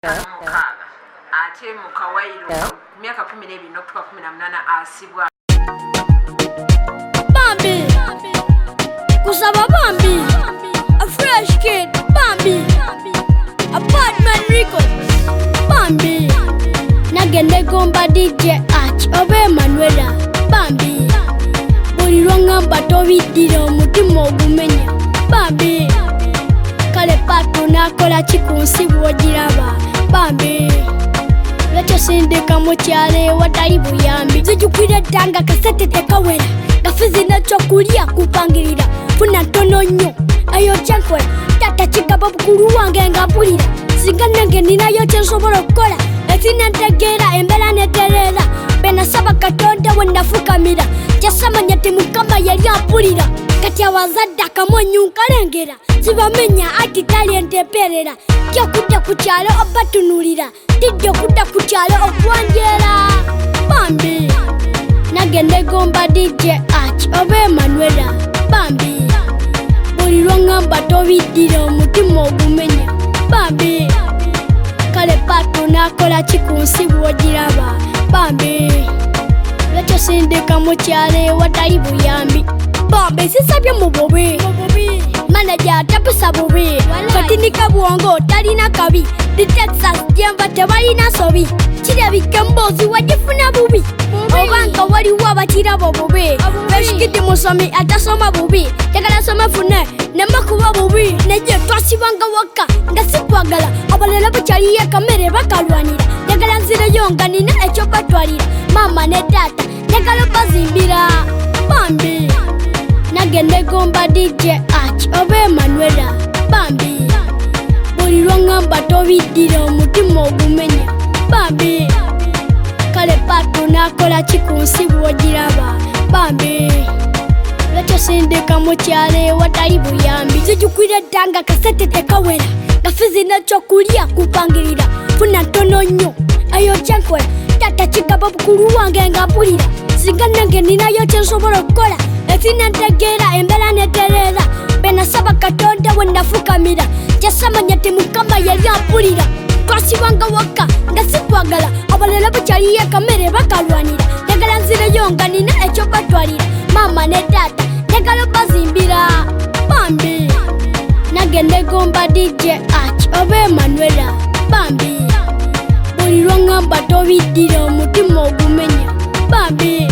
ate mu kawairo miaka 12 n'okutuuka 18 asibwa. Bambi kusaba Bambi a fresh kid Bambi a Batman Records Bambi nagende gomba DJ Arch obe Manuela Bambi buli lwangamba tobidira omutima ogumenya Bambi kale pato nakola kikunsi bwogiraba Bambi lwekyo sindika mu kyalo watali buyambi zijukwira ddanga kasete tekawera gafizi n'ekyokulya kupangirira funa ntono nnyo eyo kyenkola tata kigaba bukulu wange nga mpulira singa nange ninayo kyensobola okukola esinantegeera embeera netereera benasaba katonda we nafukamira kyasamanya ti mukama yali ampulira kati awazadde akamonyu nkalengera zibamenya ati tali entemperera kyokudda ku kyalo obatunulira tidde okudda ku kyalo okwanjera Bambi nagende gomba DJ Arch obe Manuela Bambi buli lwangamba tobidira omutima ogumenya Bambi kale pato nakola kikunsi bwogiraba Bambi lwekyo sindika mu kyalo watali buyambi Bambi sisabye mu bubi manager tapisa bubi katinika bwongo talina kabi di Texas jemba tebalina sobi kirabika mbozi wagifuna bubi obanga waliwo abakirabo bubi beshikidi musomi atasoma bubi yagala soma fune nemakuba bubi neje twasibanga waka nga sikwagala abalala bakyaliye kamere bakalwanira yagala nzireyo nga nina ekyo batwalira mama ne tata yagala bazimbira Bambi nagende gomba DJ Arch obe Manuela Bambi buli lwangamba tobidira omutima ogumenya Bambi kale pato nakola kikunsi bwogiraba Bambi lwekyo sindika mu kyalo watali buyambi zijukwira ddanga kasete tekawera gafizi n'ekyokulya kupangirira funa ntono nnyo eyo kyenkola tata kigaba bukulu wange nga mpulira singa nange ninayo kyensobola okukola esinantegeera embeera netereera benasaba katonda we nafukamira kyasamanya ti mukama yali ampulira twasibanga waka nga sikwagala abalala bakyaliye kamere bakalwanira yagala nzireyo nga nina ekyo batwalira mama ne tata yagala bazimbira Bambi nagende gomba DJ Arch obe Manuela Bambi buli lwangamba tobidira omutima ogumenya Bambi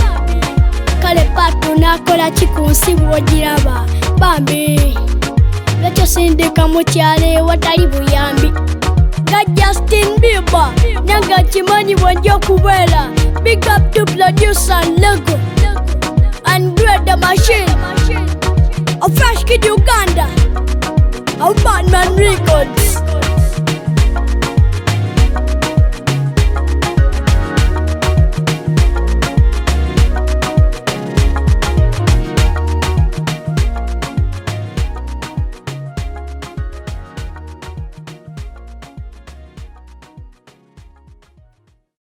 kale pato nakola kikunsi bwogiraba Bambi lwekyo sindika mu kyalo watali buyambi nga Justin Bieber nanga kimanyi bwonja okubeera big up to producer Lego and Grade Machine a fresh kid Uganda a Batman Records